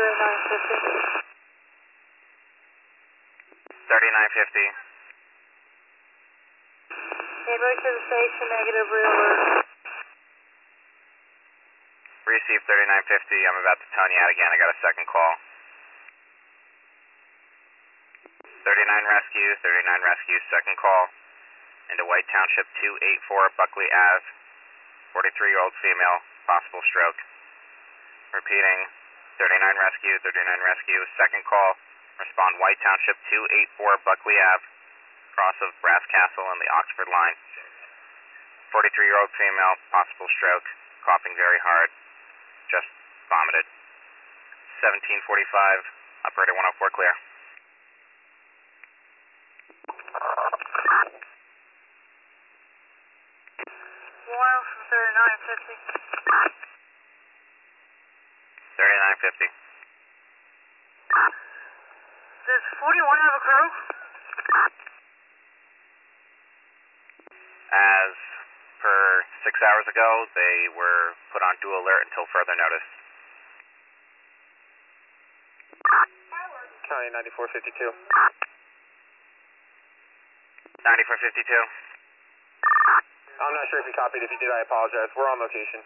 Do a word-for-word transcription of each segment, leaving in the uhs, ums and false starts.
thirty-nine fifty. thirty-nine fifty. Neighborhood to the station, negative, re-alert. Receive thirty-nine fifty, I'm about to tone you out again, I got a second call. thirty-nine Rescue, thirty-nine Rescue, second call. Into White Township two eighty-four Buckley Ave, forty-three-year-old female, possible stroke. Repeating, thirty-nine Rescue, thirty-nine Rescue, second call. Respond White Township two eighty-four Buckley Ave, cross of Brass Castle and the Oxford line. forty-three-year-old female, possible stroke, coughing very hard, just vomited. seventeen forty-five, operator one oh four clear. One from thirty-nine fifty. thirty-nine fifty. Does forty-one have a crew? As per six hours ago, they were put on dual alert until further notice. County ninety-four fifty-two. ninety-four fifty-two. I'm not sure if you copied. If you did, I apologize. We're on location.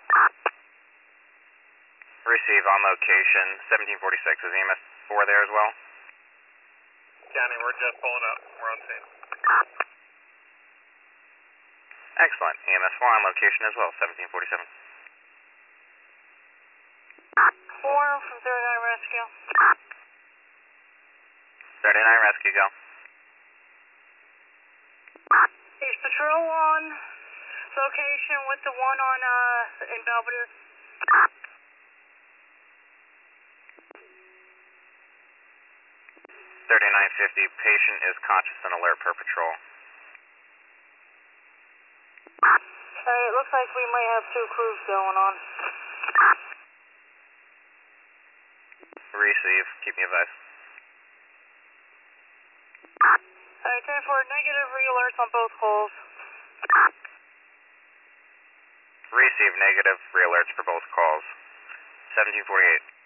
Receive on location. seventeen forty-six. Is E M S four there as well? County, we're just pulling up. We're on scene. Excellent. E M S four on location as well. seventeen forty-seven. Four from thirty-nine Rescue. thirty-nine Rescue, go. Is patrol on location with the one on uh in Belvedere? thirty-nine fifty. Patient is conscious and alert per patrol. Alright, it looks like we might have two crews going on. Receive. Keep me advised. Alright, ten four, negative, re-alerts on both calls. Receive negative re-alerts for both calls. seventeen forty-eight.